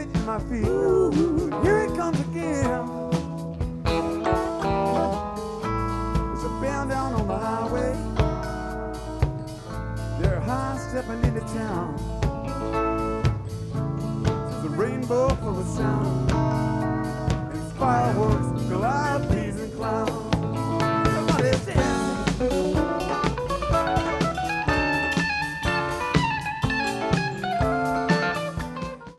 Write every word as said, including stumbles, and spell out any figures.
it in my feet. Ooh, here it comes again. There's a band down on the highway. They're high stepping into town. There's a rainbow